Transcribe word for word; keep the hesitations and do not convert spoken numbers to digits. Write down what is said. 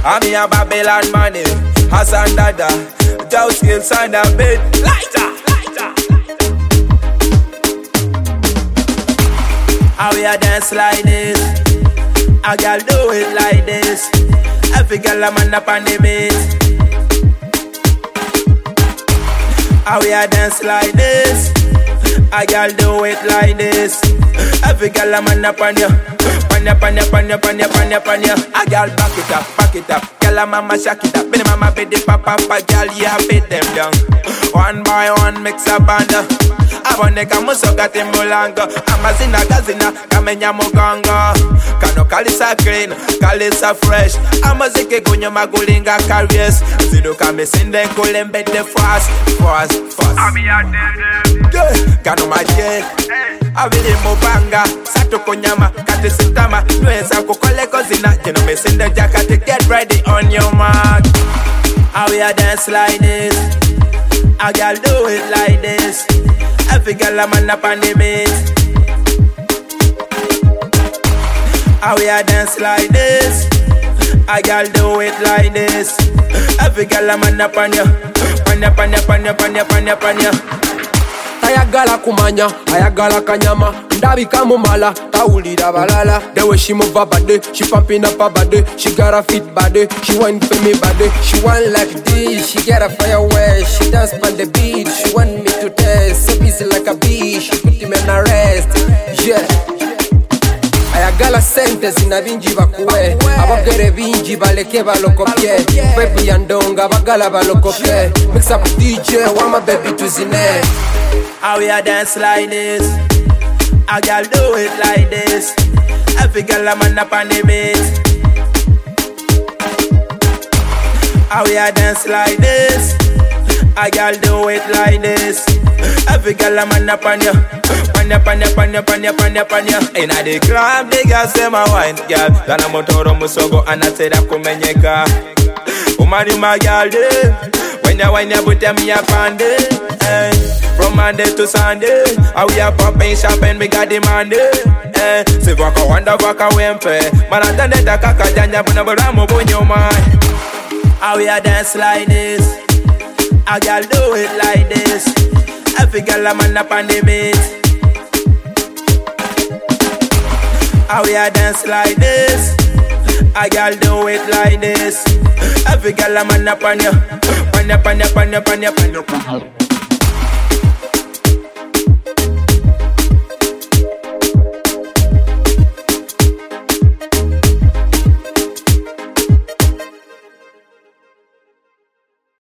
I'm a Babylon money, Hassan Dada, Joe Skills on the beat. Lighter, lighter, how we a dance like this? A girl do it like this. Every girl a man up on the beat. How we a dance like this? A girl do it like this. Every girl a man up on you. Panya, panya, panya, panya, panya, panya. A girl back it up, back it up. Girl a mama shack it up. Baby mama baby papa, papa, girl yeah beat them down. One by one mix up and uh, aboneka musoka timulanga. Amazina gazina kamenya muganga. Kano kalisa clean, kalisa fresh. Amazike kunyo magulinga careers. Ziduka mesinde kulembete fast, fast, fast. Ami a dede. Kano maje. Avili mubanga. Sato konyama, kate sintama. Nweza kukole kozina. Jeno mesinde jakate, get ready on your mark. How we a dance like this? A girl do it like this. Every girl a man up on the beat. How we a dance like this? A girl do it like this. Every girl a man up on you. Panya, panya, panya, panya, panya, panya. Ayagala kumanya, ayagala kanyama. Ndabika mumala, taulira balala. The way she move her body, she pumping up her body. She got a fit body, she want for me body. She want like this, she get a fire way. She dance on the beat, she want me to test. So busy like a bee, she put him in arrest. Yeah. Ayagala sente zina bingi bakuwe. Abagere bingi baleke balokopye. Baby yandonga bagala balokopye. Mix up D J, want my baby to zine. How we a dance like this? A girl do it like this. Every girl a man up on the beat. How we a dance like this? A girl do it like this. Every girl a man up on you. Panya, panya, panya, panya, panya, panya. Inna the club, the girls say my wine, girl. Dana motoro musogo anatera kumenyeka. Umani my girl, yeah. When you wine, you put me up on hey. From Monday to Sunday, how we a popping champagne, we got the Monday. Eh, si waka wanda waka wempe, manatande da kaka janja buna buramu bunyo man. How we a dance like this? A girl do it like this. Every girl a man up on the beat. How we a dance like this? A girl do it like this. Every girl a man up on you. Panya, panya, panya, panya, panya.